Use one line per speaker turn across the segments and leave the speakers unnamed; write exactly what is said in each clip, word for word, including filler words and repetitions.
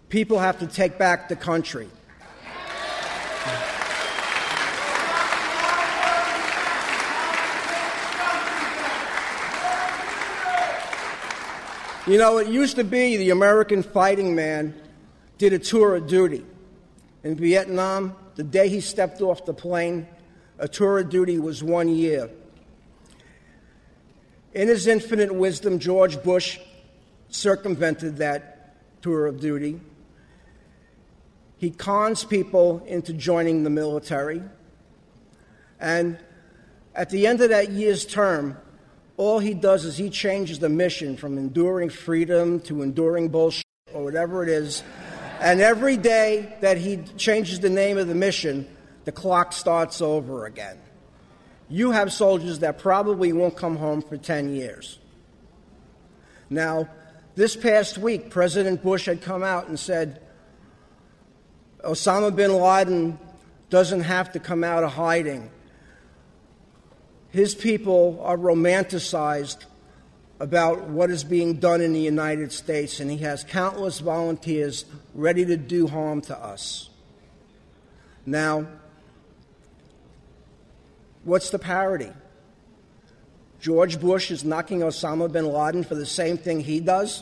People have to take back the country. You know, it used to be the American fighting man did a tour of duty. In Vietnam, the day he stepped off the plane, a tour of duty was one year. In his infinite wisdom, George Bush circumvented that tour of duty. He cons people into joining the military. And at the end of that year's term, all he does is he changes the mission from enduring freedom to enduring bullshit or whatever it is. And every day that he changes the name of the mission, the clock starts over again. You have soldiers that probably won't come home for ten years. Now, this past week, President Bush had come out and said, Osama bin Laden doesn't have to come out of hiding. His people are romanticized about what is being done in the United States, and he has countless volunteers ready to do harm to us. Now, what's the parody? George Bush is knocking Osama bin Laden for the same thing he does?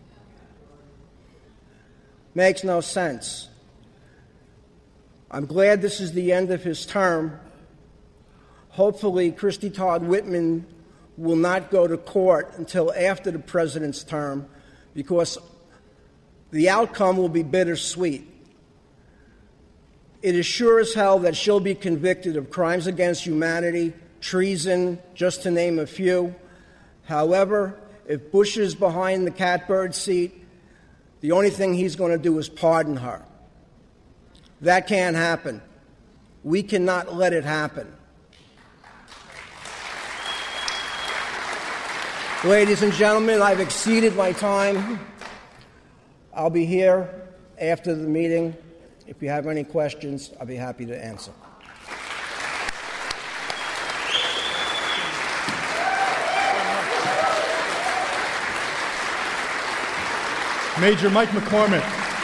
Makes no sense. I'm glad this is the end of his term. Hopefully, Christy Todd Whitman will not go to court until after the president's term, because the outcome will be bittersweet. It is sure as hell that she'll be convicted of crimes against humanity, treason, just to name a few. However, if Bush is behind the catbird seat, the only thing he's going to do is pardon her. That can't happen. We cannot let it happen. Ladies and gentlemen, I've exceeded my time. I'll be here after the meeting. If you have any questions, I'll be happy to answer.
Major Mike McCormick.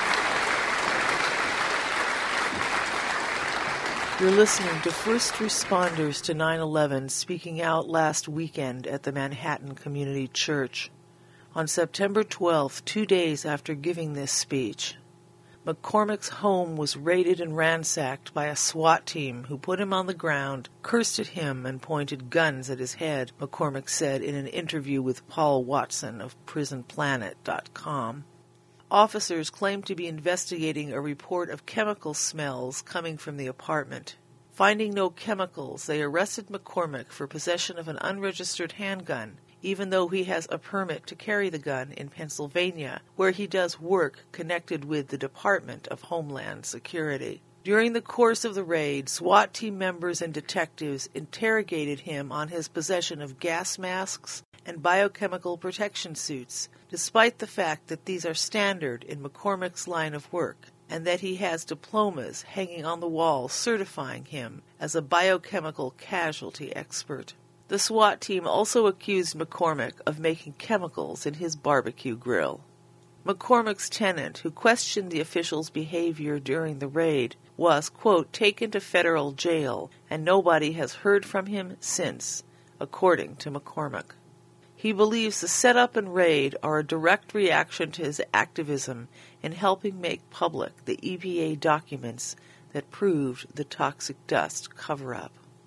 You're listening to first responders to nine eleven speaking out last weekend at the Manhattan Community Church. On September twelfth, two days after giving this speech, McCormick's home was raided and ransacked by a SWAT team who put him on the ground, cursed at him, and pointed guns at his head, McCormick said in an interview with Paul Watson of prison planet dot com. Officers claimed to be investigating a report of chemical smells coming from the apartment. Finding no chemicals, they arrested McCormick for possession of an unregistered handgun, even though he has a permit to carry the gun in Pennsylvania, where he does work connected with the Department of Homeland Security. During the course of the raid, SWAT team members and detectives interrogated him on his possession of gas masks and biochemical protection suits, despite the fact that these are standard in McCormick's line of work, and that he has diplomas hanging on the wall certifying him as a biochemical casualty expert. The SWAT team also accused McCormick of making chemicals in his barbecue grill. McCormick's tenant, who questioned the officials' behavior during the raid, was, quote, taken to federal jail, and nobody has heard from him since, according to McCormick. He believes the setup and raid are a direct reaction to his activism in helping make public the E P A documents that proved the toxic dust cover-up.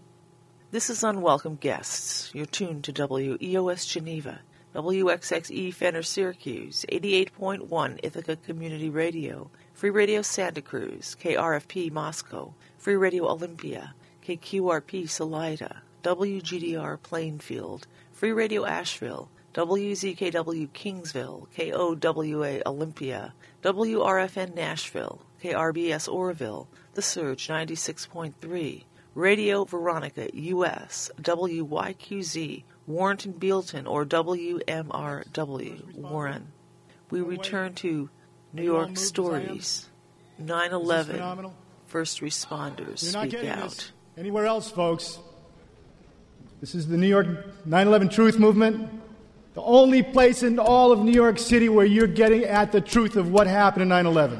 This is Unwelcome Guests. You're tuned to W E O S Geneva, W X X E Fenner Syracuse, eighty-eight point one Ithaca Community Radio, Free Radio Santa Cruz, K R F P Moscow, Free Radio Olympia, K Q R P Salida, W G D R Plainfield, Free Radio Asheville, W Z K W Kingsville, K O W A Olympia, W R F N Nashville, K R B S Oroville, The Surge ninety-six point three, Radio Veronica U S, W Y Q Z, Warrenton Bealton, or W M R W, Warren. We return to New York Stories, nine eleven, first responders speak out.
Anywhere else, folks. This is the New York nine eleven Truth Movement. The only place in all of New York City where you're getting at the truth of what happened in nine eleven.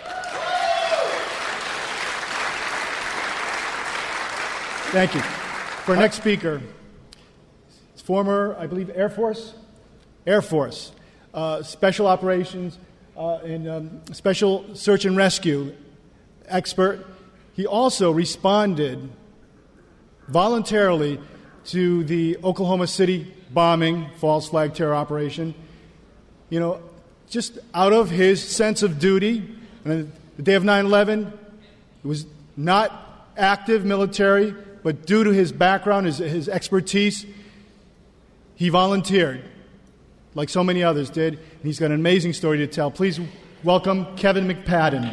Thank you. For our next speaker, it's former, I believe, Air Force? Air Force. Uh, special operations uh, and um, special search and rescue expert. He also responded voluntarily to the Oklahoma City bombing, false flag terror operation, you know, just out of his sense of duty. And the day of nine eleven, it was not active military, but due to his background, his, his expertise, he volunteered, like so many others did. And he's got an amazing story to tell. Please welcome Kevin McPadden.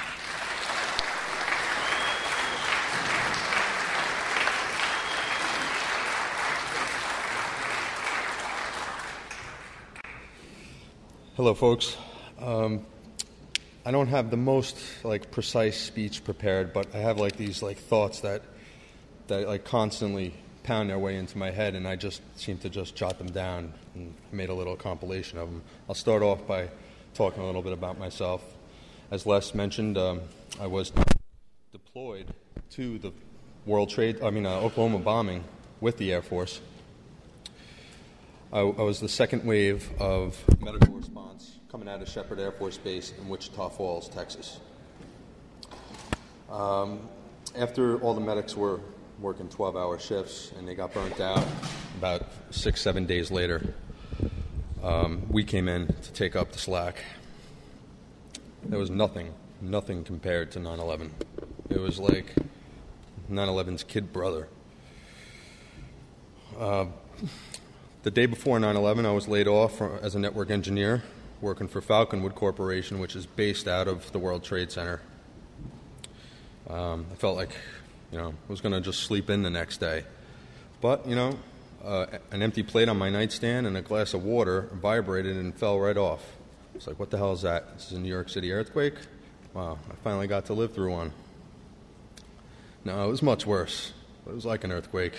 Hello, folks. Um, I don't have the most like precise speech prepared, but I have like these like thoughts that that like constantly pound their way into my head, and I just seem to just jot them down and made a little compilation of them. I'll start off by talking a little bit about myself. As Les mentioned, um, I was deployed to the World Trade, I mean uh, Oklahoma bombing with the Air Force. I, I was the second wave of medical response coming out of Shepherd Air Force Base in Wichita Falls, Texas. Um, after all the medics were working twelve-hour shifts and they got burnt out, about six, seven days later, um, we came in to take up the slack. There was nothing, nothing compared to nine eleven. It was like nine eleven's kid brother. Uh, The day before nine eleven, I was laid off as a network engineer working for Falconwood Corporation, which is based out of the World Trade Center. Um, I felt like, you know, I was going to just sleep in the next day. But, you know, uh, an empty plate on my nightstand and a glass of water vibrated and fell right off. It's like, what the hell is that? This is a New York City earthquake? Wow, I finally got to live through one. No, it was much worse. It was like an earthquake.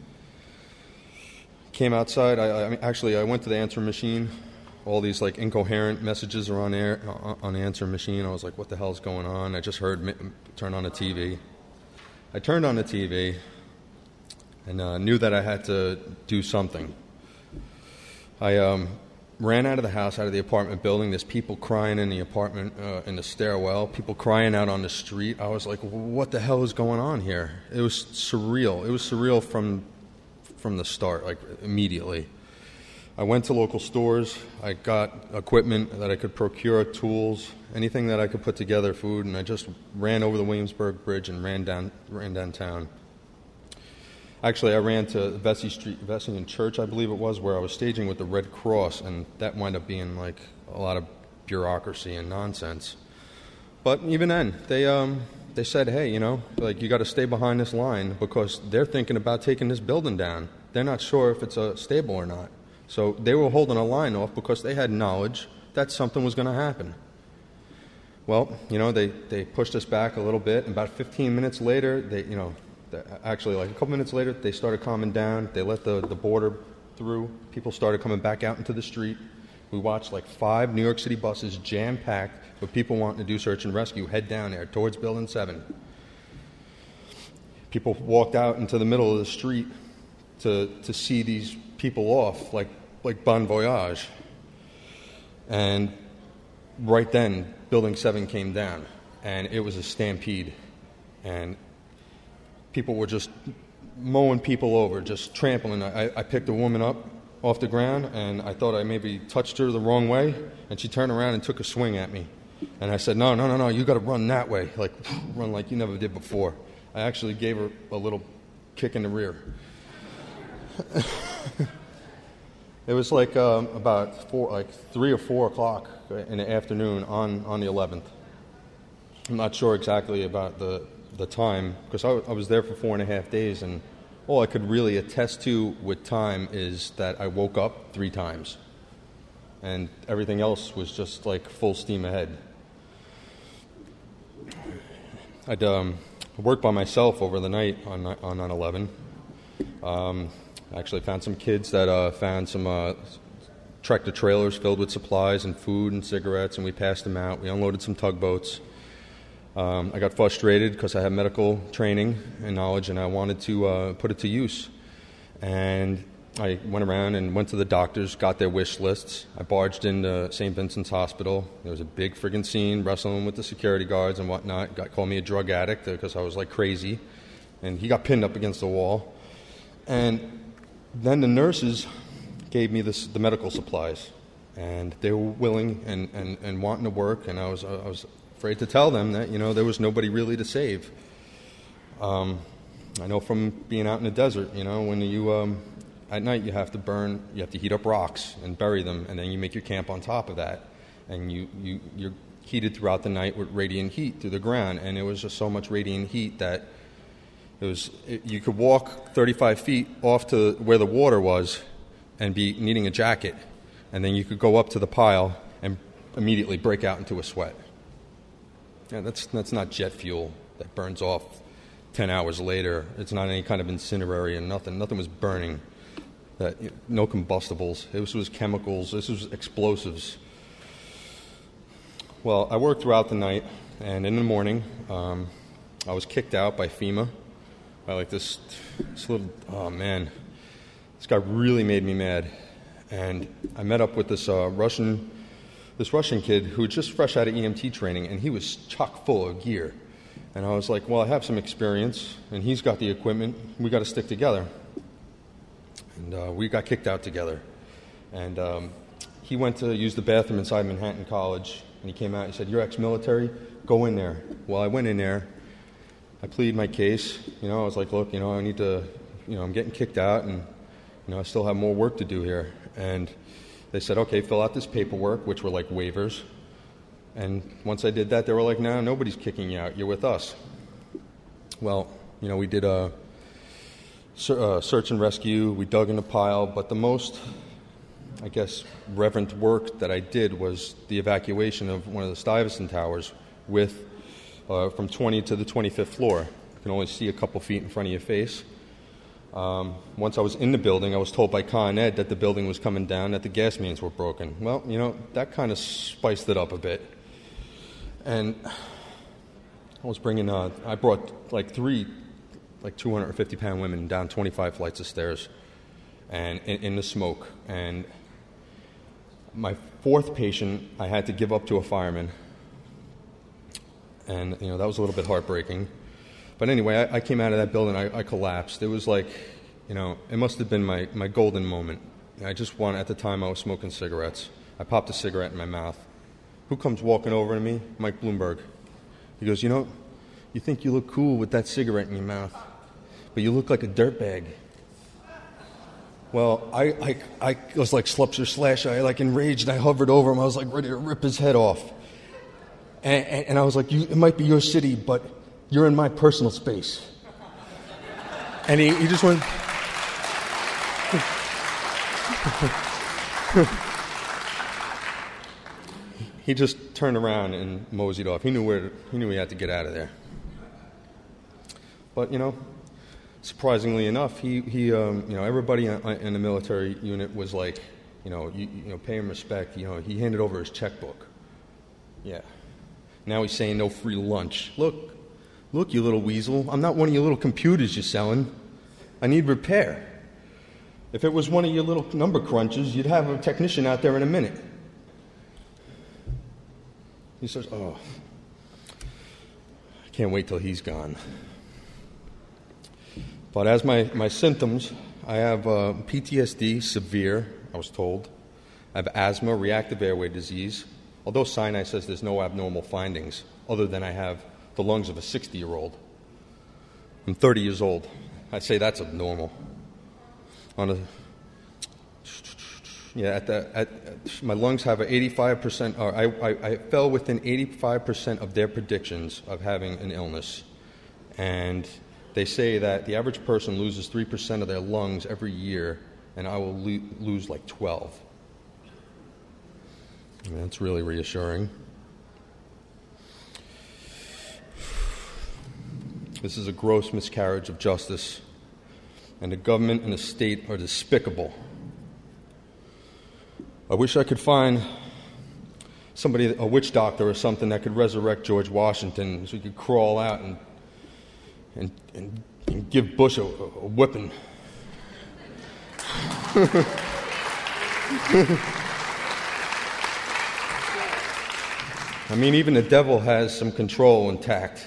Came outside. I, I mean, actually, I went to the answer machine. All these like incoherent messages are on air on the answer machine. I was like, "What the hell's going on?" I just heard turn on the T V. I turned on the T V and uh, knew that I had to do something. I um, ran out of the house, out of the apartment building. There's people crying in the apartment, uh, in the stairwell. People crying out on the street. I was like, "What the hell is going on here?" It was surreal. It was surreal from. from the start, like immediately. I went to local stores. I got equipment that I could procure, tools, anything that I could put together, food, and I just ran over the Williamsburg Bridge and ran down, ran downtown. Actually, I ran to Vesey Street, Vesey Church, I believe it was, where I was staging with the Red Cross, and that wound up being like a lot of bureaucracy and nonsense. But even then, they um. They said, hey, you know, like you got to stay behind this line because they're thinking about taking this building down. They're not sure if it's uh, stable or not. So they were holding a line off because they had knowledge that something was going to happen. Well, you know, they, they pushed us back a little bit. And about fifteen minutes later, they, you know, they, actually like a couple minutes later, they started calming down. They let the, the border through. People started coming back out into the street. We watched like five New York City buses jam-packed with people wanting to do search and rescue head down there towards Building seven. People walked out into the middle of the street to to see these people off, like like Bon Voyage. And right then, Building seven came down, and it was a stampede. And people were just mowing people over, just trampling. I, I picked a woman up off the ground, and I thought I maybe touched her the wrong way, and she turned around and took a swing at me. And I said, no, no, no, no, you got to run that way, like run like you never did before. I actually gave her a little kick in the rear. It was like um, about four, like three or four o'clock in the afternoon on, on the eleventh. I'm not sure exactly about the, the time, because I, I was there for four and a half days, and all I could really attest to with time is that I woke up three times, and everything else was just like full steam ahead. I'd um, worked by myself over the night on on nine eleven. Um, I actually found some kids that uh, found some uh, tractor trailers filled with supplies and food and cigarettes, and we passed them out. We unloaded some tugboats. Um, I got frustrated because I have medical training and knowledge, and I wanted to uh, put it to use. And I went around and went to the doctors, got their wish lists. I barged into Saint Vincent's Hospital. There was a big friggin' scene, wrestling with the security guards and whatnot. Got called me a drug addict because I was like crazy. And he got pinned up against the wall. And then the nurses gave me this, the medical supplies. And they were willing and, and, and wanting to work. And I was I was afraid to tell them that, you know, there was nobody really to save. Um, I know from being out in the desert, you know, when you... Um, At night, you have to burn, you have to heat up rocks and bury them, and then you make your camp on top of that. And you, you, you're heated throughout the night with radiant heat through the ground. And it was just so much radiant heat that it was it, you could walk thirty-five feet off to where the water was and be needing a jacket. And then you could go up to the pile and immediately break out into a sweat. Yeah, that's, that's not jet fuel that burns off ten hours later. It's not any kind of incendiary and nothing. Nothing was burning. That, no combustibles. This was chemicals. This was explosives. Well, I worked throughout the night, and in the morning, um, I was kicked out by FEMA. By like this, this little, oh man, this guy really made me mad. And I met up with this uh, Russian, this Russian kid who was just fresh out of E M T training, and he was chock full of gear. And I was like, well, I have some experience, and he's got the equipment. We got to stick together. And uh, we got kicked out together. And um, he went to use the bathroom inside Manhattan College, and he came out and he said, you're ex-military? Go in there. Well, I went in there. I pleaded my case. You know, I was like, look, you know, I need to, you know, I'm getting kicked out, and, you know, I still have more work to do here. And they said, okay, fill out this paperwork, which were like waivers. And once I did that, they were like, no, nobody's kicking you out. You're with us. Well, you know, we did a... Uh, search and rescue. We dug in a pile, but the most, I guess, reverent work that I did was the evacuation of one of the Stuyvesant towers with uh, from twenty to the twenty-fifth floor. You can only see a couple feet in front of your face. Um, once I was in the building, I was told by Con Ed that the building was coming down, that the gas mains were broken. Well, you know, that kind of spiced it up a bit. And I was bringing, uh, I brought like three like two hundred fifty pound women down twenty-five flights of stairs and in, in the smoke. And my fourth patient, I had to give up to a fireman. And, you know, that was a little bit heartbreaking. But anyway, I, I came out of that building, I, I collapsed. It was like, you know, it must have been my, my golden moment. I just wanted, at the time I was smoking cigarettes. I popped a cigarette in my mouth. Who comes walking over to me? Mike Bloomberg. He goes, you know, you think you look cool with that cigarette in your mouth, but you look like a dirtbag. Well, I, I, I was like Slupster Slash. I like enraged. I hovered over him. I was like ready to rip his head off. And, and, and I was like, you, it might be your city, but you're in my personal space. And he, he just went... He just turned around and moseyed off. He knew where to, he knew he had to get out of there. But, you know, surprisingly enough, he, he um, you know, everybody in the military unit was like, you know, you, you know, pay him respect. You know, he handed over his checkbook. Yeah. Now he's saying no free lunch. Look, look, you little weasel. I'm not one of your little computers you're selling. I need repair. If it was one of your little number crunches, you'd have a technician out there in a minute. He says, oh, I can't wait till he's gone. But as my, my symptoms, I have uh, P T S D, severe, I was told. I have asthma, reactive airway disease, although Sinai says there's no abnormal findings, other than I have the lungs of a sixty-year-old. I'm thirty years old. I'd say that's abnormal. On a, yeah, at the, at, at, my lungs have an eighty-five percent, or I, I, I fell within eighty-five percent of their predictions of having an illness. And they say that the average person loses three percent of their lungs every year, and I will lo- lose like twelve. And that's really reassuring. This is a gross miscarriage of justice, and the government and the state are despicable. I wish I could find somebody, a witch doctor or something, that could resurrect George Washington so he could crawl out and and, and, and give Bush a, a whipping. I mean, even the devil has some control and tact.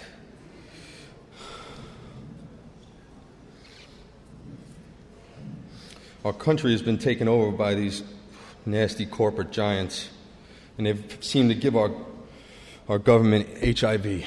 Our country has been taken over by these nasty corporate giants, and they've seemed to give our our government H I V.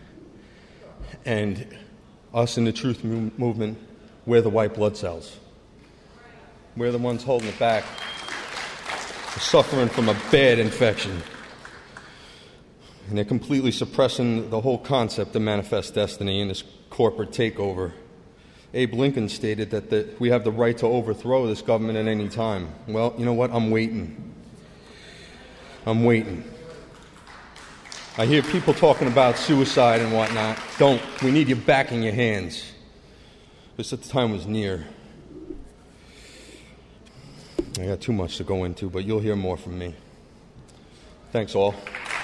And us in the truth movement, we're the white blood cells. We're the ones holding it back. We're suffering from a bad infection. And they're completely suppressing the whole concept of manifest destiny in this corporate takeover. Abe Lincoln stated that the, we have the right to overthrow this government at any time. Well, you know what? I'm waiting. I'm waiting. I hear people talking about suicide and whatnot. Don't. We need you back in your hands. Because the time was near. I got too much to go into, but you'll hear more from me. Thanks, all.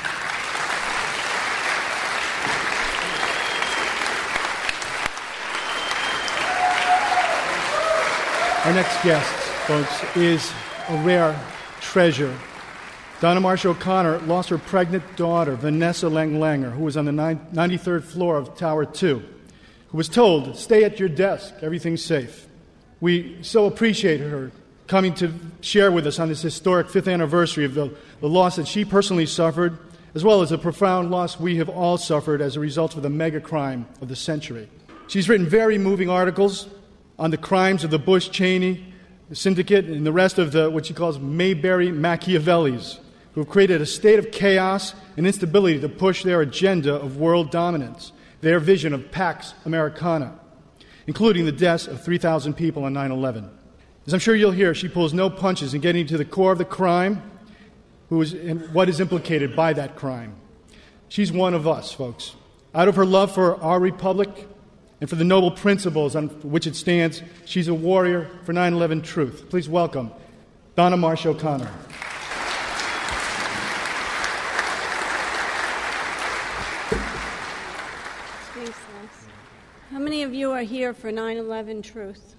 Our next guest, folks, is a rare treasure. Donna Marcia O'Connor lost her pregnant daughter, Vanessa Lang-Langer, who was on the ninety-third floor of Tower two, who was told, stay at your desk, everything's safe. We so appreciate her coming to share with us on this historic fifth anniversary of the, the loss that she personally suffered, as well as the profound loss we have all suffered as a result of the mega crime of the century. She's written very moving articles on the crimes of the Bush-Cheney syndicate and the rest of the what she calls Mayberry Machiavellis, who have created a state of chaos and instability to push their agenda of world dominance, their vision of Pax Americana, including the deaths of three thousand people on nine eleven. As I'm sure you'll hear, she pulls no punches in getting to the core of the crime, who is, and what is implicated by that crime. She's one of us, folks. Out of her love for our republic and for the noble principles on which it stands, she's a warrior for nine eleven truth. Please welcome Donna Marcia O'Connor.
How many of you are here for nine eleven truth?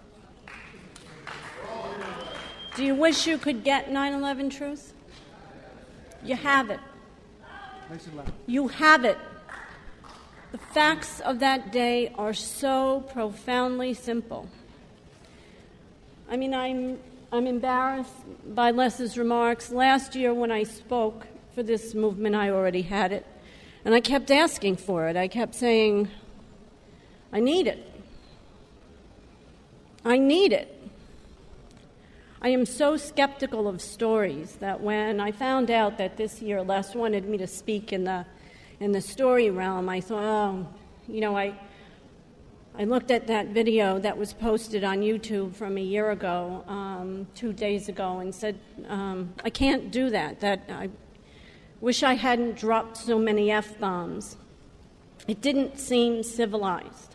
Do you wish you could get nine eleven truth? You have it. You have it. The facts of that day are so profoundly simple. I mean, I'm I'm embarrassed by Les's remarks. Last year when I spoke for this movement, I already had it. And I kept asking for it. I kept saying, I need it. I need it. I am so skeptical of stories that when I found out that this year Les wanted me to speak in the in the story realm, I thought, oh, you know, I I looked at that video that was posted on YouTube from a year ago, um, two days ago, and said, um, I can't do that. That I wish I hadn't dropped so many F-bombs. It didn't seem civilized.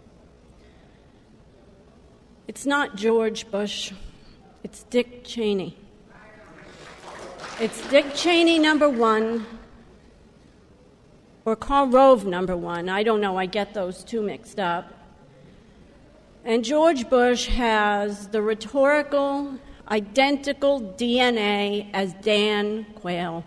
It's not George Bush. It's Dick Cheney. It's Dick Cheney, number one, or Karl Rove, number one. I don't know. I get those two mixed up. And George Bush has the rhetorical, identical D N A as Dan Quayle.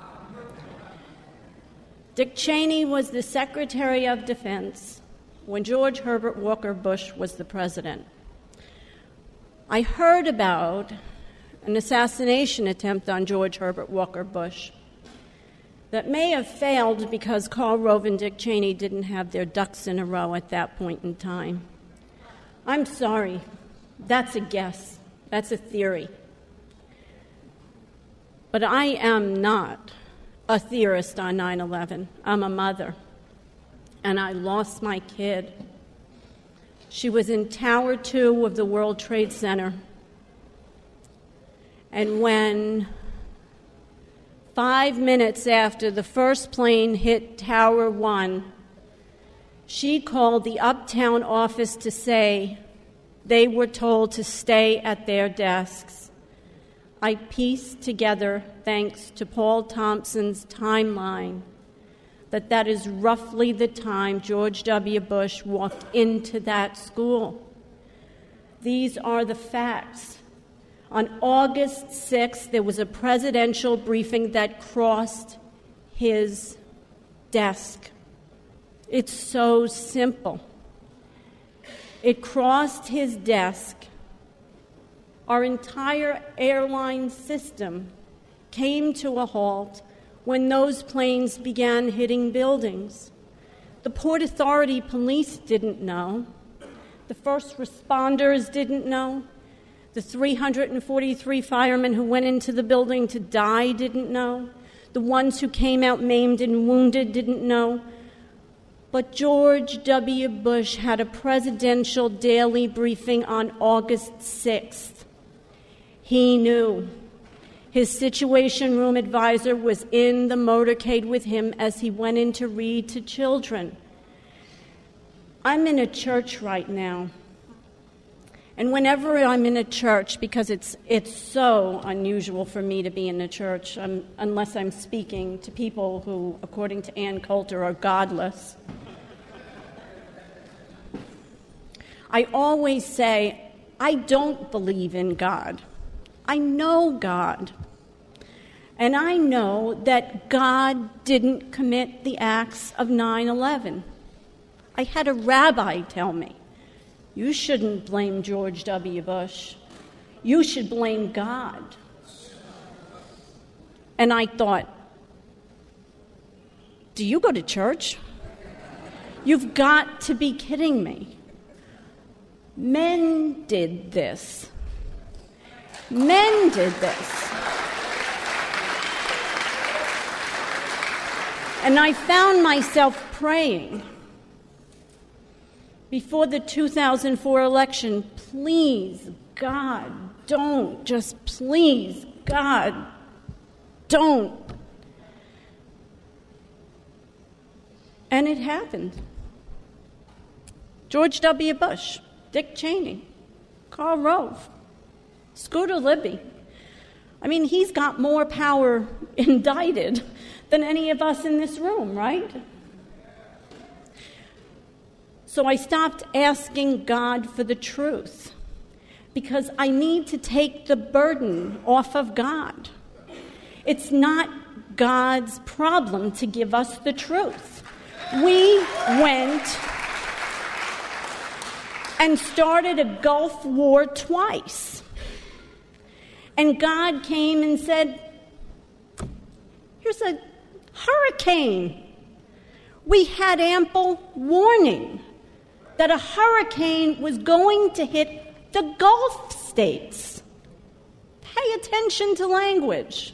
Dick Cheney was the Secretary of Defense when George Herbert Walker Bush was the president. I heard about an assassination attempt on George Herbert Walker Bush that may have failed because Karl Rove and Dick Cheney didn't have their ducks in a row at that point in time. I'm sorry. That's a guess. That's a theory. But I am not a theorist on nine eleven. I'm a mother. And I lost my kid. She was in Tower two of the World Trade Center. And when five minutes after the first plane hit Tower one, she called the Uptown office to say they were told to stay at their desks. I pieced together, thanks to Paul Thompson's timeline, that that is roughly the time George W. Bush walked into that school. These are the facts. On August sixth, there was a presidential briefing that crossed his desk. It's so simple. It crossed his desk. Our entire airline system came to a halt when those planes began hitting buildings. The Port Authority police didn't know. The first responders didn't know. The three hundred forty-three firemen who went into the building to die didn't know. The ones who came out maimed and wounded didn't know. But George W. Bush had a presidential daily briefing on August sixth. He knew. His Situation Room advisor was in the motorcade with him as he went in to read to children. I'm in a church right now. And whenever I'm in a church, because it's it's so unusual for me to be in a church, um, unless I'm speaking to people who, according to Ann Coulter, are godless, I always say, I don't believe in God. I know God. And I know that God didn't commit the acts of nine eleven. I had a rabbi tell me, you shouldn't blame George W. Bush. You should blame God. And I thought, do you go to church? You've got to be kidding me. Men did this. Men did this. And I found myself praying before the two thousand four election, please, God, don't. Just please, God, don't. And it happened. George W. Bush, Dick Cheney, Karl Rove, Scooter Libby. I mean, he's got more power indicted than any of us in this room, right? So I stopped asking God for the truth because I need to take the burden off of God. It's not God's problem to give us the truth. We went and started a Gulf War twice. And God came and said, here's a hurricane. We had ample warning that a hurricane was going to hit the Gulf states. Pay attention to language.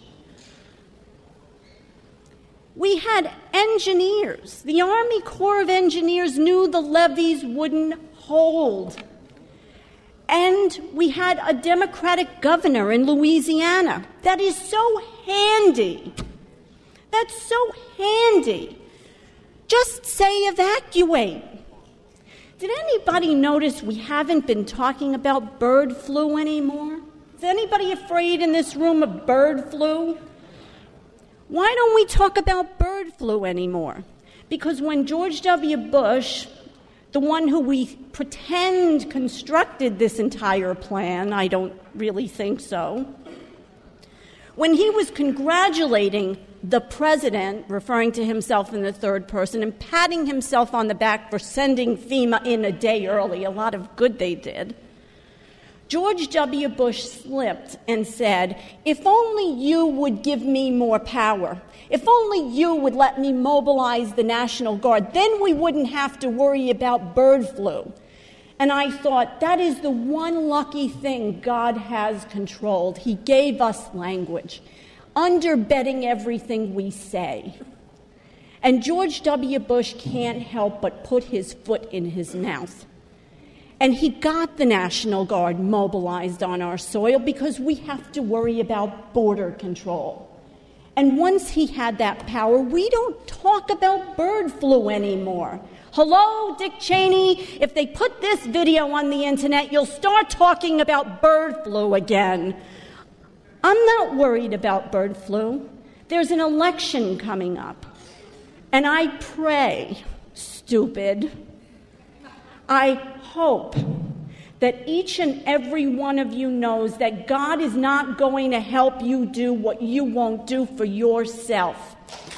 We had engineers. The Army Corps of Engineers knew the levees wouldn't hold. And we had a Democratic governor in Louisiana. That is so handy. That's so handy. Just say evacuate. Did anybody notice we haven't been talking about bird flu anymore? Is anybody afraid in this room of bird flu? Why don't we talk about bird flu anymore? Because when George W. Bush, the one who we pretend constructed this entire plan, I don't really think so, when he was congratulating the president, referring to himself in the third person, and patting himself on the back for sending FEMA in a day early, a lot of good they did, George W. Bush slipped and said, if only you would give me more power, if only you would let me mobilize the National Guard, then we wouldn't have to worry about bird flu. And I thought, that is the one lucky thing God has controlled. He gave us language, underbetting everything we say. And George W. Bush can't help but put his foot in his mouth. And he got the National Guard mobilized on our soil because we have to worry about border control. And once he had that power, we don't talk about bird flu anymore. Hello, Dick Cheney, if they put this video on the internet, you'll start talking about bird flu again. I'm not worried about bird flu. There's an election coming up. And I pray, stupid, I hope that each and every one of you knows that God is not going to help you do what you won't do for yourself.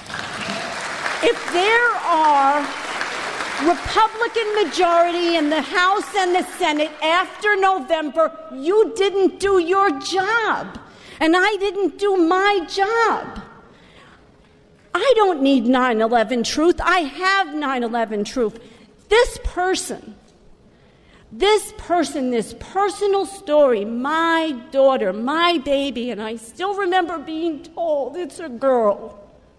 If there are Republican majority in the House and the Senate after November, you didn't do your job, and I didn't do my job. I don't need nine eleven truth. I have nine eleven truth. This person, this person, this personal story, my daughter, my baby, and I still remember being told it's a girl.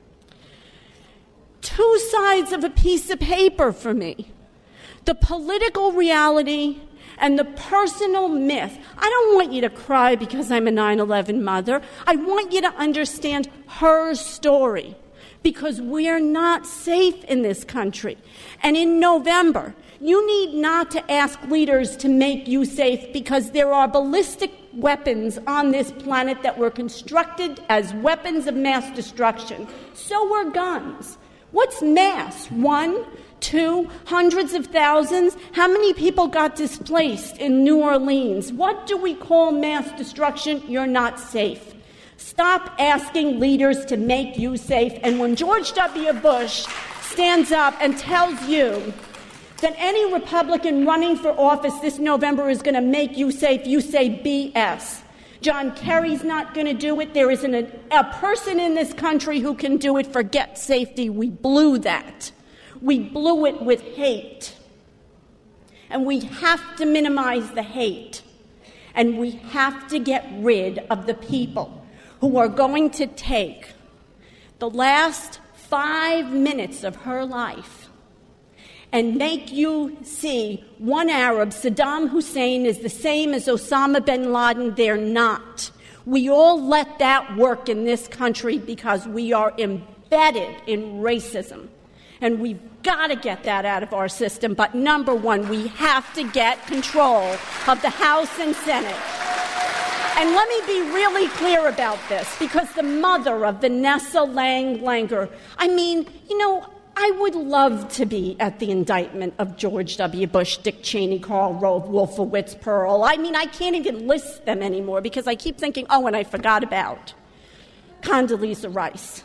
Two sides of a piece of paper for me. The political reality and the personal myth. I don't want you to cry because I'm a nine eleven mother. I want you to understand her story, because we're not safe in this country. And in November, you need not to ask leaders to make you safe, because there are ballistic weapons on this planet that were constructed as weapons of mass destruction. So were guns. What's mass? One, two, hundreds of thousands? How many people got displaced in New Orleans? What do we call mass destruction? You're not safe. Stop asking leaders to make you safe. And when George W. Bush stands up and tells you that any Republican running for office this November is going to make you safe, you say B S. John Kerry's not going to do it. There isn't a, a person in this country who can do it. Forget safety. We blew that. We blew it with hate. And we have to minimize the hate. And we have to get rid of the people who are going to take the last five minutes of her life and make you see one Arab, Saddam Hussein, is the same as Osama bin Laden. They're not. We all let that work in this country because we are embedded in racism. And we've got to get that out of our system. But number one, we have to get control of the House and Senate. And let me be really clear about this, because the mother of Vanessa Lang Langer, I mean, you know, I would love to be at the indictment of George W. Bush, Dick Cheney, Karl Rove, Wolfowitz, Pearl. I mean, I can't even list them anymore because I keep thinking, oh, and I forgot about Condoleezza Rice.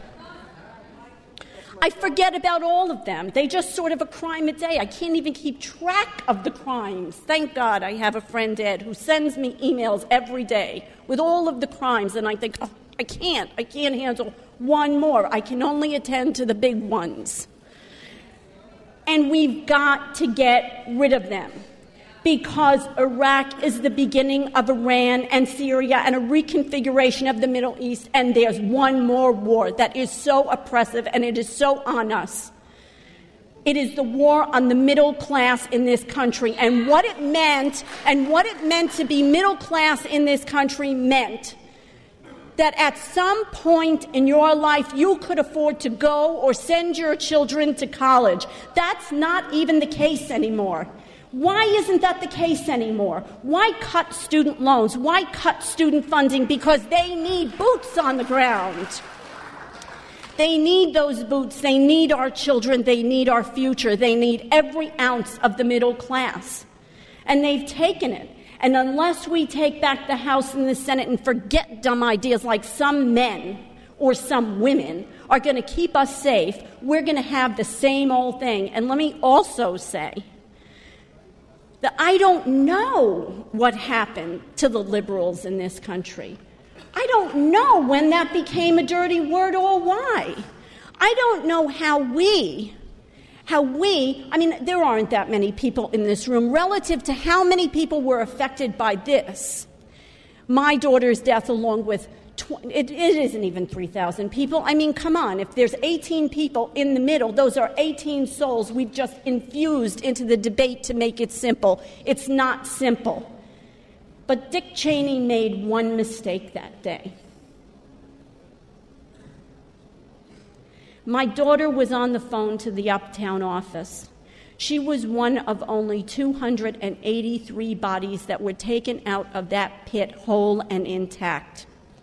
I forget about all of them. They just sort of a crime a day. I can't even keep track of the crimes. Thank God I have a friend, Ed, who sends me emails every day with all of the crimes, and I think, oh, I can't. I can't handle one more. I can only attend to the big ones. And we've got to get rid of them, because Iraq is the beginning of Iran and Syria and a reconfiguration of the Middle East, and there's one more war that is so oppressive, and it is so on us. It is the war on the middle class in this country, and what it meant, and what it meant to be middle class in this country meant that at some point in your life you could afford to go or send your children to college. That's not even the case anymore. Why isn't that the case anymore? Why cut student loans? Why cut student funding? Because they need boots on the ground. They need those boots. They need our children. They need our future. They need every ounce of the middle class. And they've taken it. And unless we take back the House and the Senate and forget dumb ideas like some men or some women are going to keep us safe, we're going to have the same old thing. And let me also say that I don't know what happened to the liberals in this country. I don't know when that became a dirty word or why. I don't know how we... How we, I mean, there aren't that many people in this room relative to how many people were affected by this. My daughter's death, along with, tw- it, it isn't even three thousand people. I mean, come on, if there's eighteen people in the middle, those are eighteen souls we've just infused into the debate to make it simple. It's not simple. But Dick Cheney made one mistake that day. My daughter was on the phone to the Uptown office. She was one of only two hundred eighty-three bodies that were taken out of that pit whole and intact.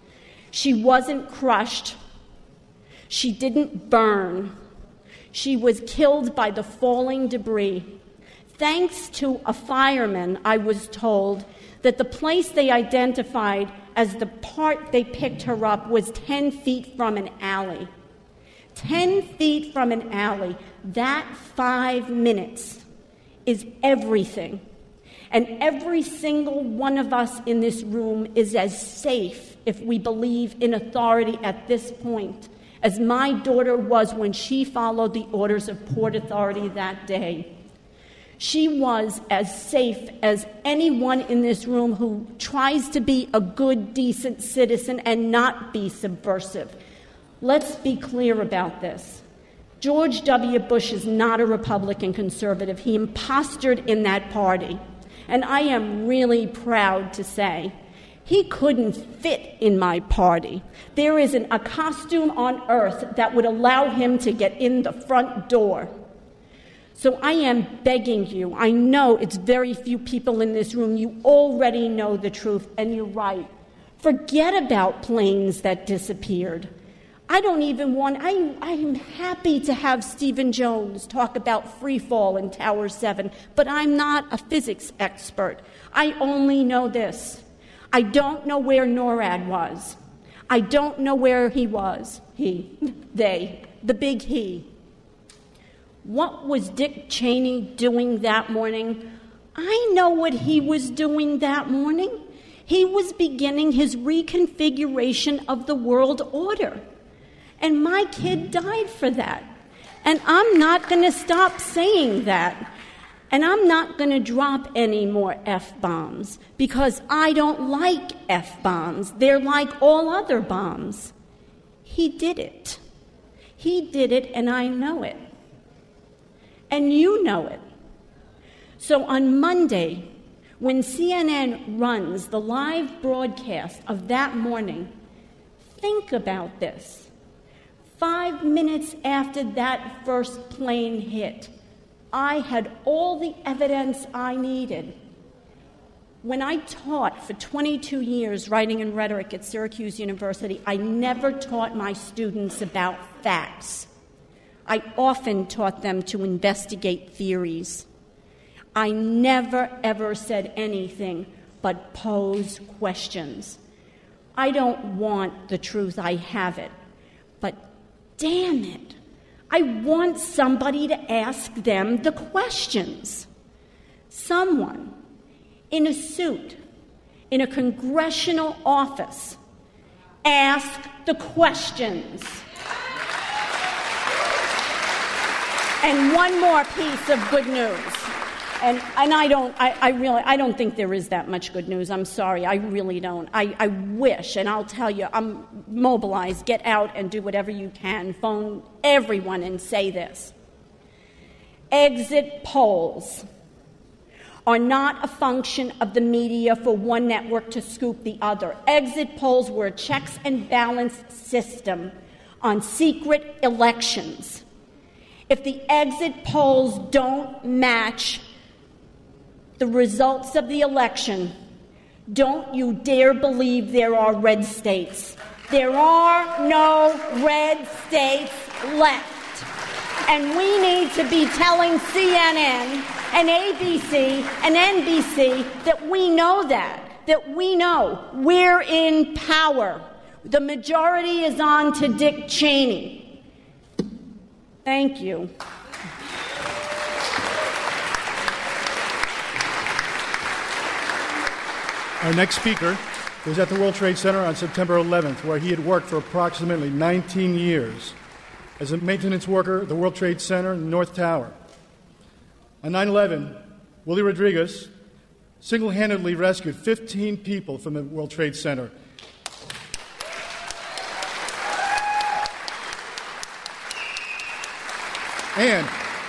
She wasn't crushed. She didn't burn. She was killed by the falling debris. Thanks to a fireman, I was told that the place they identified as the part they picked her up was ten feet from an alley. Ten feet from an alley. That five minutes is everything. And every single one of us in this room is as safe, if we believe in authority at this point, as my daughter was when she followed the orders of Port Authority that day. She was as safe as anyone in this room who tries to be a good, decent citizen and not be subversive. Let's be clear about this. George W. Bush is not a Republican conservative. He impostered in that party. And I am really proud to say he couldn't fit in my party. There isn't a costume on earth that would allow him to get in the front door. So I am begging you, I know it's very few people in this room, you already know the truth, and you're right. Forget about planes that disappeared. I don't even want, I, I'm happy to have Stephen Jones talk about free fall in Tower seven, but I'm not a physics expert. I only know this. I don't know where NORAD was. I don't know where he was. He, they, the big he. What was Dick Cheney doing that morning? I know what he was doing that morning. He was beginning his reconfiguration of the world order. And my kid died for that. And I'm not going to stop saying that. And I'm not going to drop any more F-bombs because I don't like F-bombs. They're like all other bombs. He did it. He did it, and I know it. And you know it. So on Monday, when C N N runs the live broadcast of that morning, think about this. Five minutes after that first plane hit, I had all the evidence I needed. When I taught for twenty-two years writing and rhetoric at Syracuse University, I never taught my students about facts. I often taught them to investigate theories. I never, ever said anything but pose questions. I don't want the truth, I have it. But damn it, I want somebody to ask them the questions. Someone in a suit, in a congressional office, ask the questions. And one more piece of good news. And and I don't I, I really I don't think there is that much good news. I'm sorry, I really don't. I, I wish, and I'll tell you, I'm mobilized, get out and do whatever you can. Phone everyone and say this. Exit polls are not a function of the media for one network to scoop the other. Exit polls were a checks and balance system on secret elections. If the exit polls don't match the results of the election, don't you dare believe there are red states. There are no red states left. And we need to be telling C N N and A B C and N B C that we know that, that we know we're in power. The majority is on to Dick Cheney. Thank you.
Our next speaker was at the World Trade Center on September eleventh, where he had worked for approximately nineteen years as a maintenance worker at the World Trade Center in the North Tower. On nine eleven, Willie Rodriguez single-handedly rescued fifteen people from the World Trade Center. And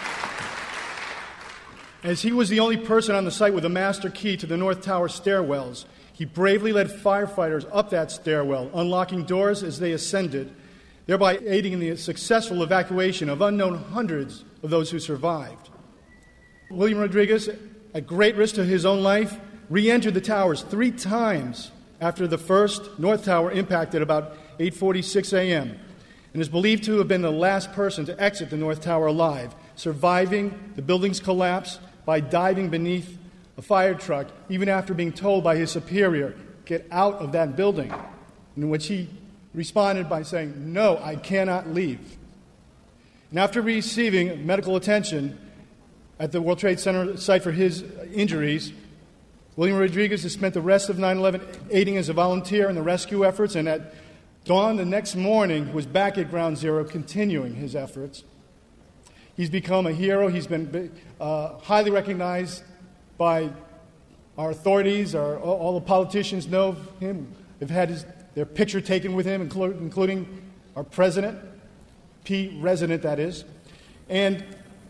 as he was the only person on the site with a master key to the North Tower stairwells, he bravely led firefighters up that stairwell, unlocking doors as they ascended, thereby aiding in the successful evacuation of unknown hundreds of those who survived. William Rodriguez, at great risk to his own life, re-entered the towers three times after the first North Tower impacted about eight forty-six a.m. and is believed to have been the last person to exit the North Tower alive, surviving the building's collapse by diving beneath a fire truck, even after being told by his superior, get out of that building, in which he responded by saying, no, I cannot leave. And after receiving medical attention at the World Trade Center site for his injuries, William Rodriguez has spent the rest of nine eleven aiding as a volunteer in the rescue efforts, and at dawn the next morning he was back at Ground Zero continuing his efforts. He's become a hero. He's been uh, highly recognized by our authorities. Our, all the politicians know him. They've had his, their picture taken with him, inclu- including our president, P. Resident, that is. And,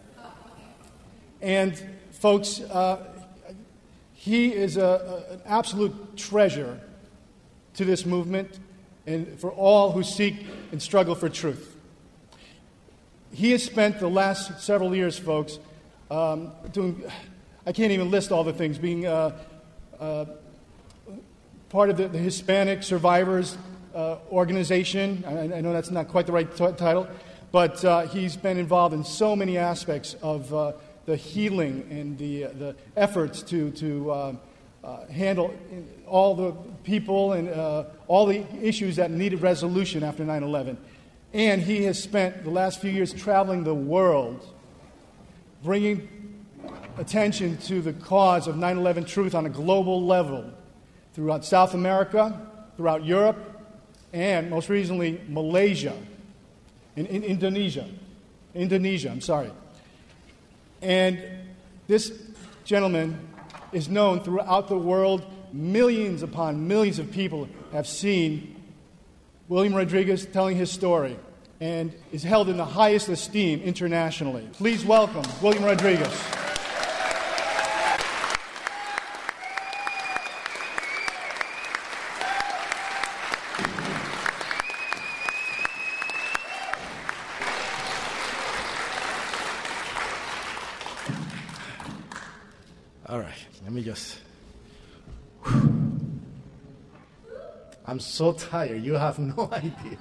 and folks, uh, he is a, a, an absolute treasure to this movement and for all who seek and struggle for truth. He has spent the last several years, folks, um, doing, I can't even list all the things, being uh, uh, part of the, the Hispanic Survivors uh, Organization. I, I know that's not quite the right t- title, but uh, he's been involved in so many aspects of uh, the healing and the, uh, the efforts to, to uh, uh, handle all the people and uh, all the issues that needed resolution after nine eleven. And he has spent the last few years traveling the world, bringing attention to the cause of nine eleven truth on a global level throughout South America, throughout Europe, and most recently Malaysia, in, in Indonesia. Indonesia, I'm sorry. And this gentleman is known throughout the world. Millions upon millions of people have seen William Rodriguez telling his story and is held in the highest esteem internationally. Please welcome William Rodriguez.
All right, let me just... I'm so tired, you have no idea.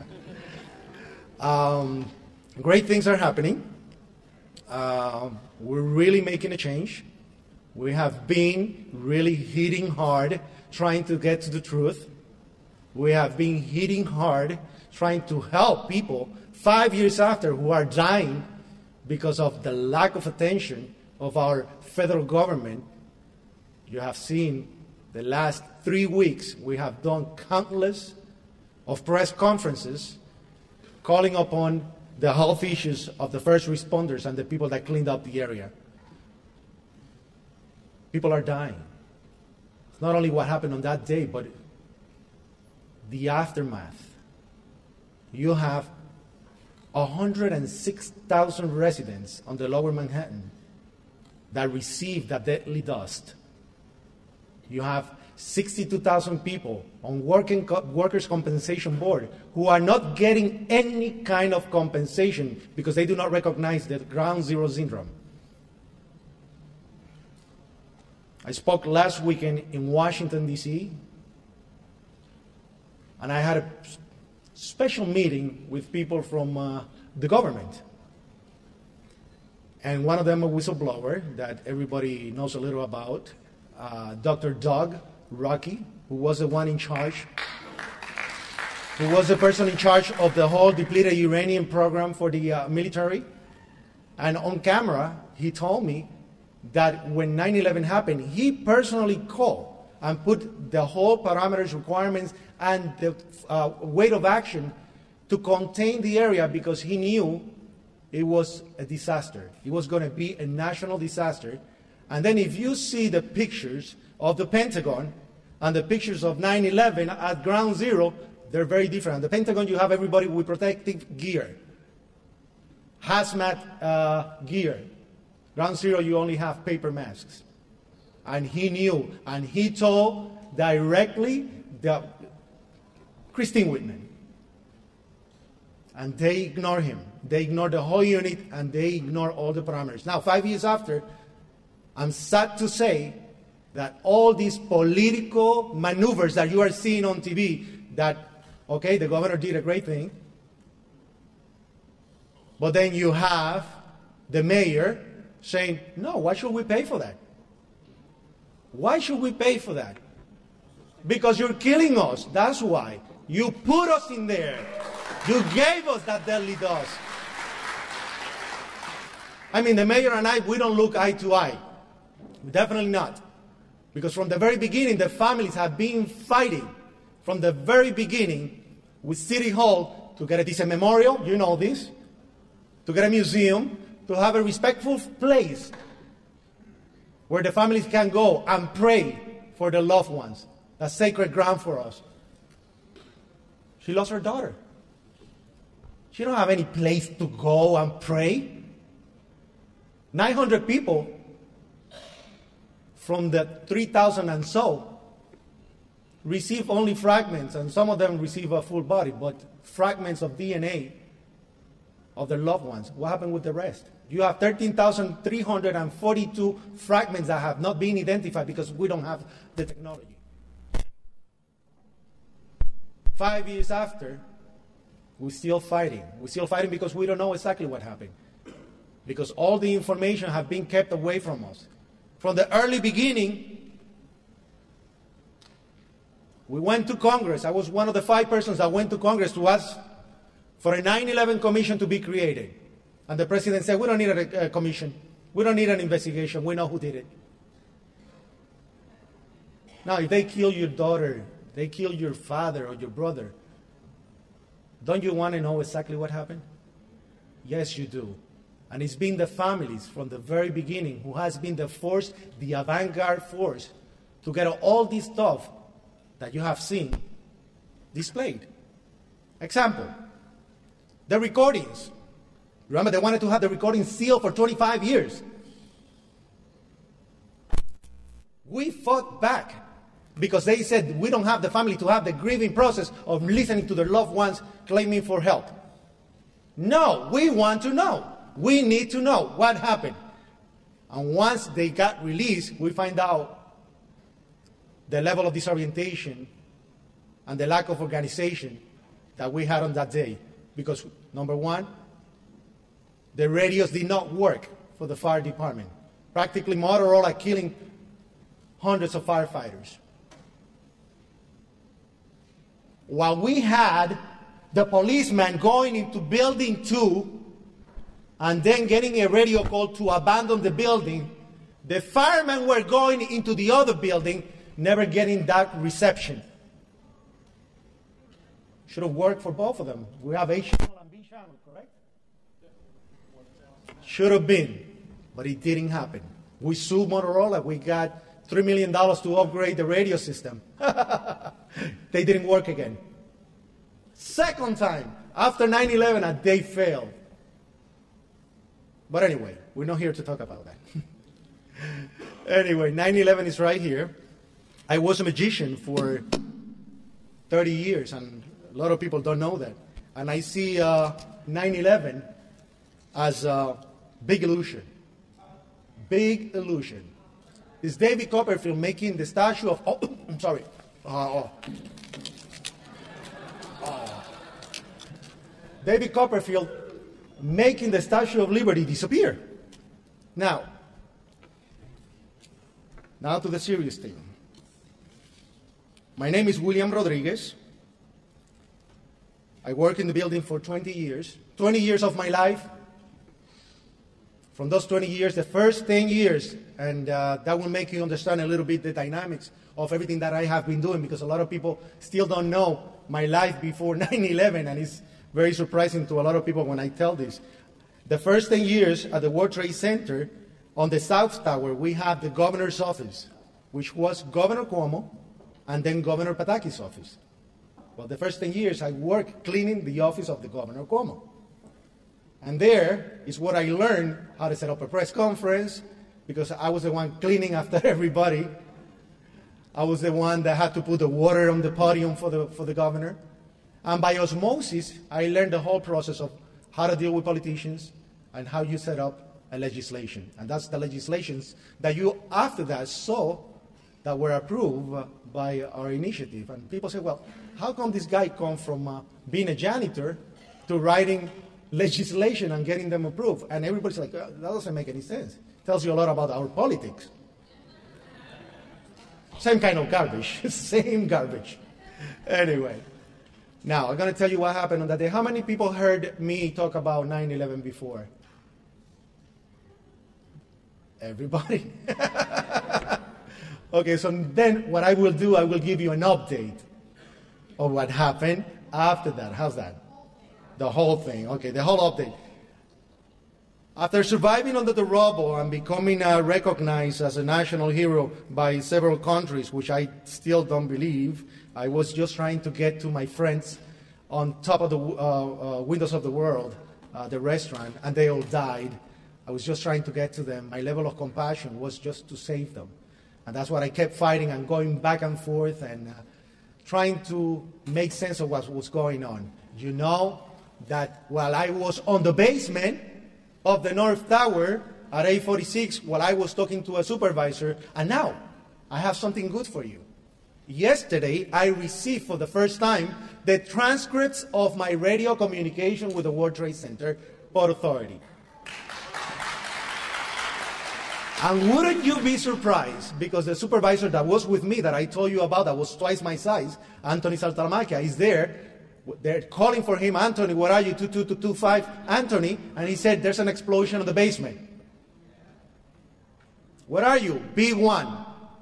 Um, great things are happening. Uh, we're really making a change. We have been really hitting hard, trying to get to the truth. We have been hitting hard, trying to help people five years after who are dying because of the lack of attention of our federal government. You have seen the last three weeks, we have done countless of press conferences calling upon the health issues of the first responders and the people that cleaned up the area. People are dying. It's not only what happened on that day, but the aftermath. You have one hundred six thousand residents on the lower Manhattan that received that deadly dust. You have sixty-two thousand people on working co- Workers' Compensation Board who are not getting any kind of compensation because they do not recognize the Ground Zero syndrome. I spoke last weekend in Washington, D C, and I had a special meeting with people from uh, the government. And one of them, a whistleblower that everybody knows a little about, uh, Doctor Doug Rocky, who was the one in charge, who was the person in charge of the whole depleted uranium program for the uh, military. And on camera, he told me that when nine eleven happened, he personally called and put the whole parameters, requirements, and the uh, weight of action to contain the area because he knew it was a disaster. It was going to be a national disaster. And then if you see the pictures of the Pentagon and the pictures of nine eleven at Ground Zero, they're very different. At the Pentagon, you have everybody with protective gear, hazmat uh, gear. Ground Zero, you only have paper masks. And he knew, and he told directly the Christine Whitman. And they ignore him. They ignore the whole unit, and they ignore all the parameters. Now, five years after, I'm sad to say that all these political maneuvers that you are seeing on T V, that, okay, the governor did a great thing, but then you have the mayor saying, no, why should we pay for that? Why should we pay for that? Because you're killing us. That's why. You put us in there. You gave us that deadly dose. I mean, the mayor and I, we don't look eye to eye. Definitely not. Because from the very beginning, the families have been fighting from the very beginning with City Hall to get a decent memorial, you know this, to get a museum, to have a respectful place where the families can go and pray for their loved ones. That's sacred ground for us. She lost her daughter. She don't have any place to go and pray. nine hundred people from the three thousand and so receive only fragments, and some of them receive a full body, but fragments of D N A of their loved ones. What happened with the rest? You have thirteen thousand three hundred forty-two fragments that have not been identified because we don't have the technology. Five years after, we're still fighting. We're still fighting because we don't know exactly what happened. Because all the information has been kept away from us. From the early beginning, we went to Congress. I was one of the five persons that went to Congress to ask for a nine eleven commission to be created. And the president said, we don't need a, a commission. We don't need an investigation. We know who did it. Now, if they kill your daughter, they kill your father or your brother, don't you want to know exactly what happened? Yes, you do. And it's been the families from the very beginning who has been the force, the avant-garde force, to get all this stuff that you have seen displayed. Example, the recordings. Remember, they wanted to have the recordings sealed for twenty-five years. We fought back because they said we don't have the family to have the grieving process of listening to their loved ones claiming for help. No, we want to know. We need to know what happened. And once they got released, we find out the level of disorientation and the lack of organization that we had on that day. Because, number one, the radios did not work for the fire department. Practically Motorola killing hundreds of firefighters. While we had the policeman going into building two and then getting a radio call to abandon the building, the firemen were going into the other building, never getting that reception. Should have worked for both of them. We have A channel and B channel, correct? Should have been, but it didn't happen. We sued Motorola. We got three million dollars to upgrade the radio system. They didn't work again. Second time, after nine eleven, and they failed. But anyway, we're not here to talk about that. Anyway, nine eleven is right here. I was a magician for thirty years, and a lot of people don't know that. And I see uh, nine eleven as a big illusion. Big illusion. Is David Copperfield making the statue of... Oh, I'm sorry. Uh, oh. Oh. David Copperfield making the Statue of Liberty disappear. Now, now to the serious thing. My name is William Rodriguez. I work in the building for twenty years. twenty years of my life. From those twenty years, the first ten years, and uh, that will make you understand a little bit the dynamics of everything that I have been doing, because a lot of people still don't know my life before nine eleven, and it's very surprising to a lot of people when I tell this. The first ten years at the World Trade Center, on the South Tower, we have the governor's office, which was Governor Cuomo, and then Governor Pataki's office. Well, the first ten years, I worked cleaning the office of the Governor Cuomo. And there is what I learned how to set up a press conference, because I was the one cleaning after everybody. I was the one that had to put the water on the podium for the, for the governor. And by osmosis, I learned the whole process of how to deal with politicians and how you set up a legislation. And that's the legislations that you, after that, saw that were approved uh, by our initiative. And people say, well, how come this guy come from uh, being a janitor to writing legislation and getting them approved? And everybody's like, well, that doesn't make any sense. It tells you a lot about our politics. Same kind of garbage. Same garbage. Anyway, now I'm going to tell you what happened on that day. How many people heard me talk about nine eleven before? Everybody? Okay, so then what I will do, I will give you an update of what happened after that. How's that? The whole thing. Okay, the whole update. After surviving under the rubble and becoming uh, recognized as a national hero by several countries, which I still don't believe, I was just trying to get to my friends on top of the uh, uh, windows of the world, uh, the restaurant, and they all died. I was just trying to get to them. My level of compassion was just to save them. And that's what I kept fighting and going back and forth and uh, trying to make sense of what was going on. You know that while I was on the basement of the North Tower at eight forty-six, while I was talking to a supervisor, and now I have something good for you. Yesterday, I received for the first time the transcripts of my radio communication with the World Trade Center Port Authority. And wouldn't you be surprised, because the supervisor that was with me, that I told you about, that was twice my size, Anthony Saltalamacchia, is there. They're calling for him, Anthony, where are you, two two two two five, Anthony? And he said, there's an explosion in the basement. Where are you? B one.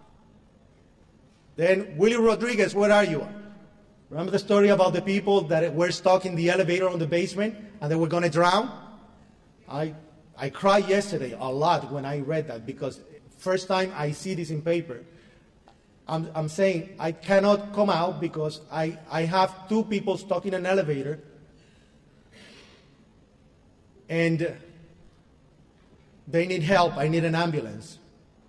Then, Willie Rodriguez, where are you? Remember the story about the people that were stuck in the elevator on the basement and they were going to drown? I... I cried yesterday a lot when I read that, because first time I see this in paper, I'm, I'm saying I cannot come out because I, I have two people stuck in an elevator and they need help. I need an ambulance.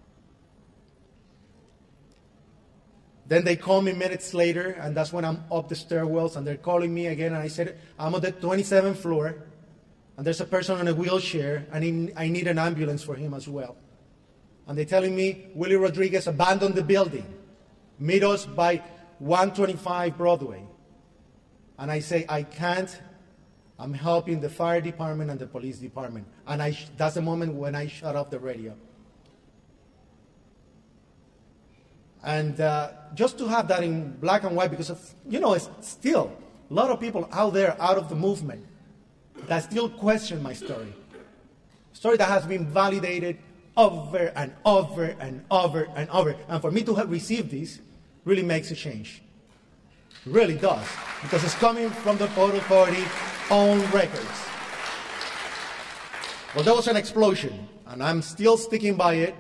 Then they call me minutes later, and that's when I'm up the stairwells, and they're calling me again, and I said, I'm on the twenty-seventh floor. And there's a person in a wheelchair, and I need an ambulance for him as well. And they're telling me, Willie Rodriguez abandoned the building. Meet us by one twenty-five Broadway. And I say, I can't. I'm helping the fire department and the police department. And I, that's the moment when I shut off the radio. And uh, just to have that in black and white, because, of, you know, it's still a lot of people out there, out of the movement, that still question my story. Story that has been validated over and over and over and over. And for me to have received this really makes a change. It really does. Because it's coming from the Port Authority own records. Well, there was an explosion, and I'm still sticking by it,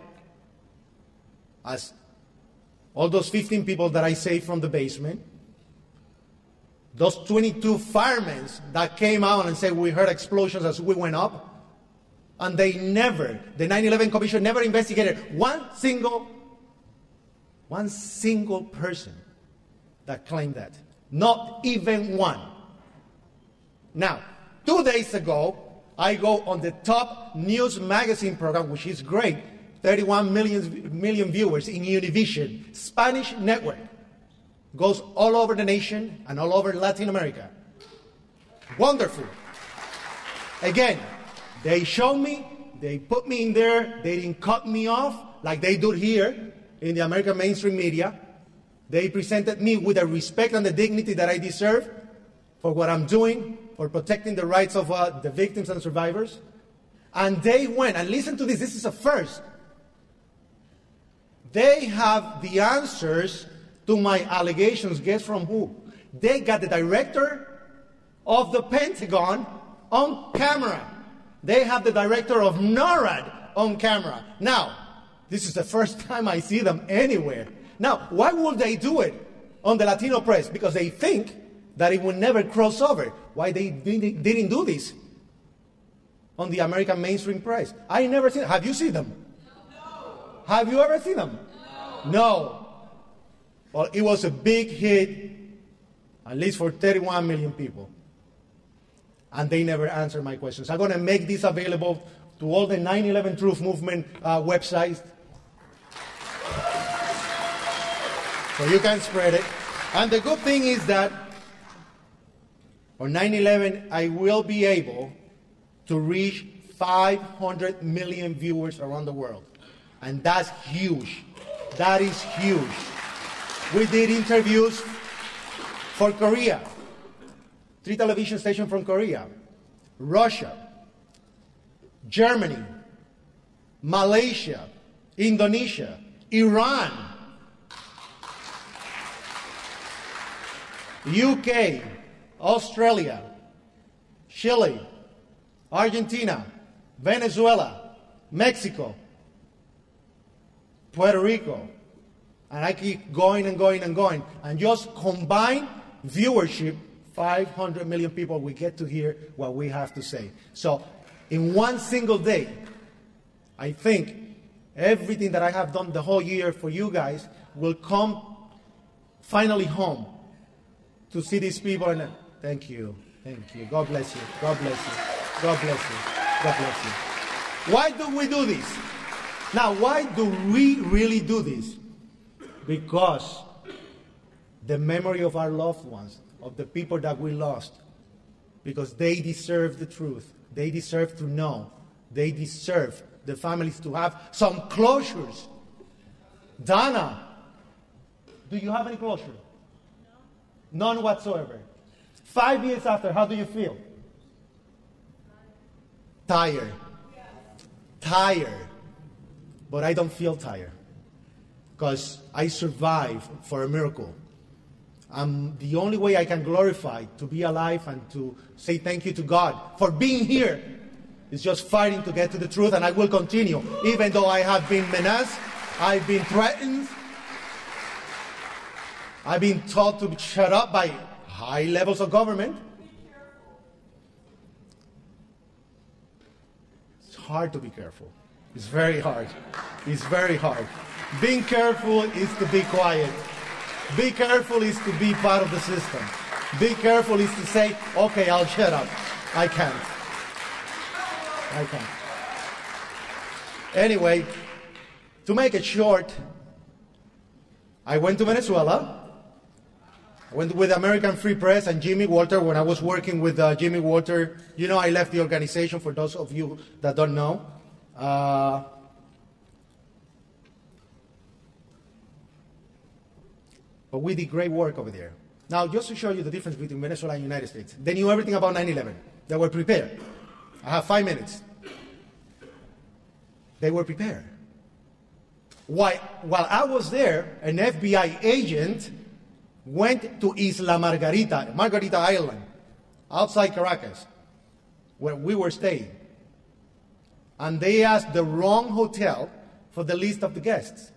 as all those fifteen people that I saved from the basement, those twenty-two firemen that came out and said we heard explosions as we went up, and they never, the nine eleven Commission never investigated one single, one single person that claimed that. Not even one. Now, two days ago, I go on the top news magazine program, which is great, thirty-one million, million viewers in Univision, Spanish network. Goes all over the nation and all over Latin America. Wonderful. Again, they show me, they put me in there, they didn't cut me off like they do here in the American mainstream media. They presented me with the respect and the dignity that I deserve for what I'm doing, for protecting the rights of uh, the victims and survivors. And they went, and listen to this, this is a first. They have the answers to my allegations. Guess from who? They got the director of the Pentagon on camera. They have the director of NORAD on camera. Now, this is the first time I see them anywhere. Now, why would they do it on the Latino press? Because they think that it would never cross over. Why they didn't do this on the American mainstream press? I never seen. Have you seen them? No. Have you ever seen them? No. No. Well, it was a big hit, at least for thirty-one million people. And they never answered my questions. I'm going to make this available to all the nine eleven Truth Movement uh, websites. So you can spread it. And the good thing is that on nine eleven, I will be able to reach five hundred million viewers around the world. And that's huge. That is huge. We did interviews for Korea, three television stations from Korea, Russia, Germany, Malaysia, Indonesia, Iran, U K, Australia, Chile, Argentina, Venezuela, Mexico, Puerto Rico, and I keep going and going and going. And just combined viewership, five hundred million people will get to hear what we have to say. So in one single day, I think everything that I have done the whole year for you guys will come finally home to see these people. And thank you, thank you. God bless you, God bless you, God bless you, God bless you. Why do we do this? Now, why do we really do this? Because the memory of our loved ones, of the people that we lost, because they deserve the truth. They deserve to know. They deserve the families to have some closures. Donna, do you have any closure? No. None whatsoever. Five years after, how do you feel? Tired. Tired. But I don't feel tired. Because I survived for a miracle. Um, the only way I can glorify, to be alive and to say thank you to God for being here, is just fighting to get to the truth, and I will continue. Even though I have been menaced, I've been threatened, I've been told to shut up by high levels of government. It's hard to be careful. It's very hard. It's very hard. Being careful is to be quiet. Be careful is to be part of the system. Be careful is to say, okay, I'll shut up. I can't. I can't. Anyway, to make it short, I went to Venezuela. I went with American Free Press and Jimmy Walter. When I was working with uh, Jimmy Walter, you know, I left the organization, for those of you that don't know. Uh, But we did great work over there. Now, just to show you the difference between Venezuela and the United States. They knew everything about nine eleven. They were prepared. I have five minutes. They were prepared. While, while I was there, an F B I agent went to Isla Margarita, Margarita Island, outside Caracas, where we were staying. And they asked the wrong hotel for the list of the guests.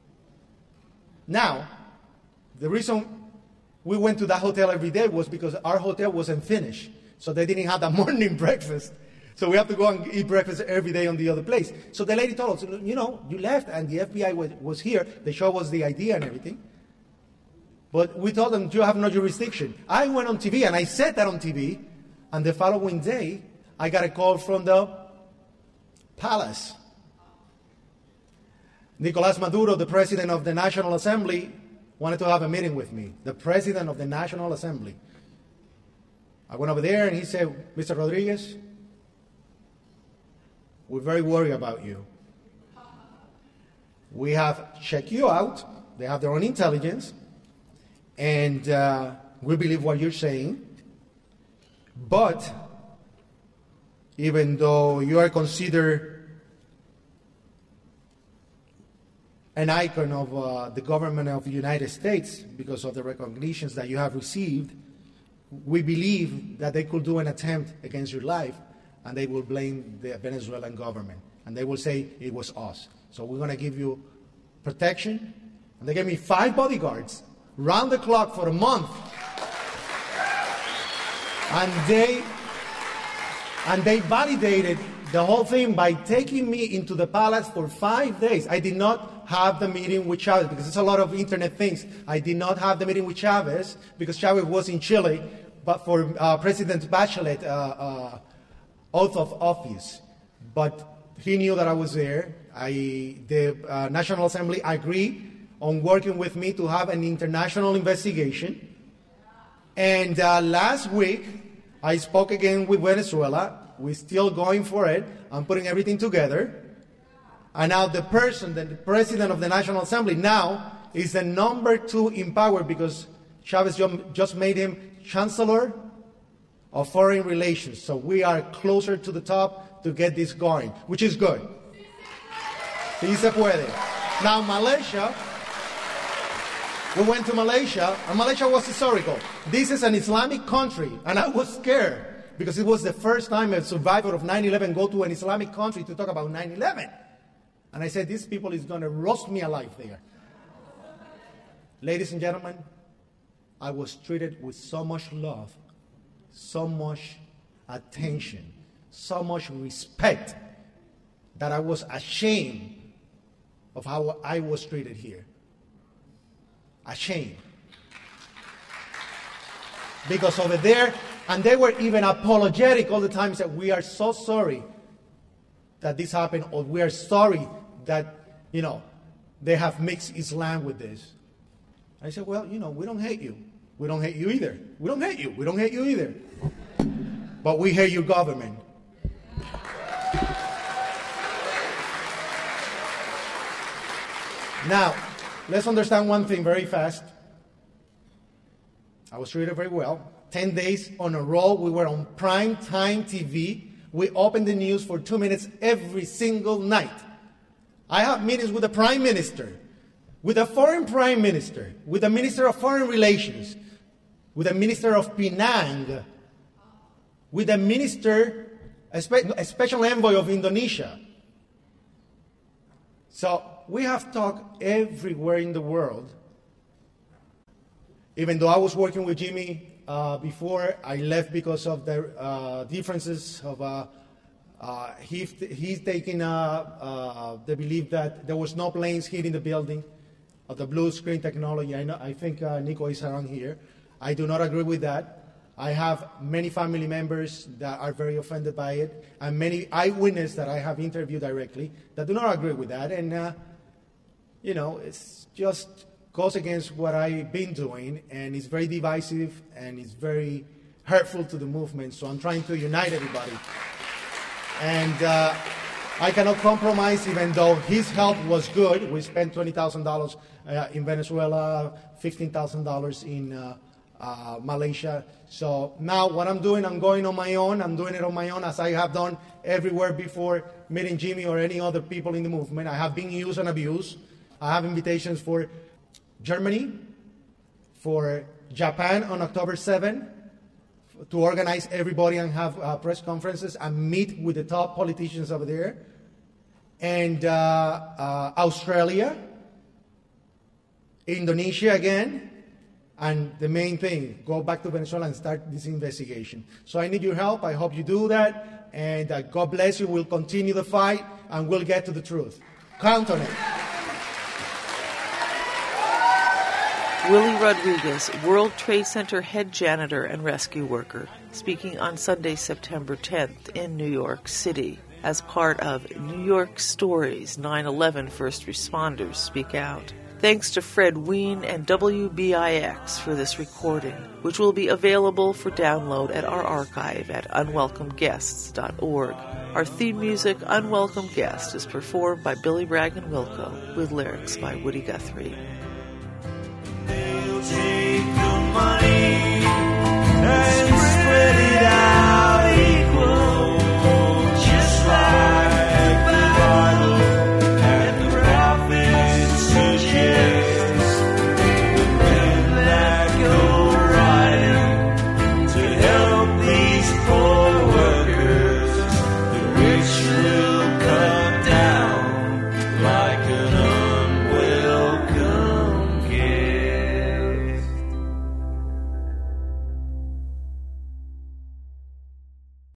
Now, the reason we went to that hotel every day was because our hotel wasn't finished. So they didn't have that morning breakfast. So we have to go and eat breakfast every day on the other place. So the lady told us, you know, you left and the F B I was, was here. They showed us the I D and everything. But we told them, you have no jurisdiction. I went on T V and I said that on T V. And the following day, I got a call from the palace. Nicolás Maduro, the president of the National Assembly, wanted to have a meeting with me, the president of the National Assembly. I went over there and he said, Mister Rodriguez, we're very worried about you. We have checked you out. They have their own intelligence. And uh, we believe what you're saying. But even though you are considered an icon of uh, the government of the United States because of the recognitions that you have received, we believe that they could do an attempt against your life, and they will blame the Venezuelan government. And they will say it was us. So we're going to give you protection. And they gave me five bodyguards, round the clock for a month. And they, and they validated the whole thing by taking me into the palace for five days. I did not have the meeting with Chavez because there's a lot of internet things. I did not have the meeting with Chavez because Chavez was in Chile, but for uh, President Bachelet, uh, uh, oath of office. But he knew that I was there. I, the uh, National Assembly agreed on working with me to have an international investigation. And uh, last week, I spoke again with Venezuela. We're still going for it. I'm putting everything together. And now the person, the president of the National Assembly now is the number two in power because Chavez just made him Chancellor of Foreign Relations. So we are closer to the top to get this going, which is good. Sí se puede. Now Malaysia, we went to Malaysia, and Malaysia was historical. This is an Islamic country, and I was scared because it was the first time a survivor of nine eleven go to an Islamic country to talk about nine eleven. And I said, these people is going to roast me alive there. Ladies and gentlemen, I was treated with so much love, so much attention, so much respect that I was ashamed of how I was treated here. Ashamed. Because over there, and they were even apologetic all the time, said, we are so sorry that this happened, or we are sorry that, you know, they have mixed Islam with this. I said, well, you know, we don't hate you. We don't hate you either. We don't hate you. We don't hate you either. But we hate your government. Now, let's understand one thing very fast. I was treated very well. Ten days on a roll, we were on prime time T V. We opened the news for two minutes every single night. I have meetings with the Prime Minister, with the Foreign Prime Minister, with the Minister of Foreign Relations, with the Minister of Penang, with the Minister, a, spe- a Special Envoy of Indonesia. So we have talked everywhere in the world. Even though I was working with Jimmy uh, before, I left because of the uh, differences of uh, uh, he, he's taking uh, uh, the belief that there was no planes hitting the building of the blue screen technology. I know. I think uh, Nico is around here. I do not agree with that. I have many family members that are very offended by it, and many eyewitnesses that I have interviewed directly that do not agree with that. And, uh, you know, it's just goes against what I've been doing, and it's very divisive, and it's very hurtful to the movement. So I'm trying to unite everybody. And uh, I cannot compromise, even though his help was good. We spent twenty thousand dollars uh, in Venezuela, fifteen thousand dollars in uh, uh, Malaysia. So now what I'm doing, I'm going on my own. I'm doing it on my own, as I have done everywhere before meeting Jimmy or any other people in the movement. I have been used and abused. I have invitations for Germany, for Japan on October seventh, to organize everybody and have uh, press conferences and meet with the top politicians over there. And uh, uh, Australia, Indonesia again, and the main thing, go back to Venezuela and start this investigation. So I need your help. I hope you do that. And uh, God bless you. We'll continue the fight, and we'll get to the truth. Count on it.
Willie Rodriguez, World Trade Center head janitor and rescue worker, speaking on Sunday, September tenth in New York City as part of New York Stories nine eleven First Responders Speak Out. Thanks to Fred Ween and W B I X for this recording, which will be available for download at our archive at unwelcome guests dot org. Our theme music, Unwelcome Guest, is performed by Billy Bragg and Wilco, with lyrics by Woody Guthrie.